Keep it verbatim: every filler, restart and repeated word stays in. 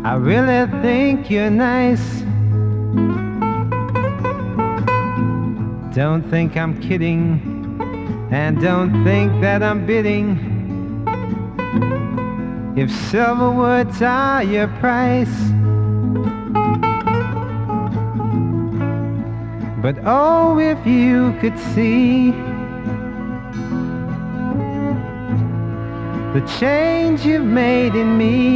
I really think you're nice. Don't think I'm kidding, and don't think that I'm bidding. If silver words are your price. But oh, if you could see the change you've made in me.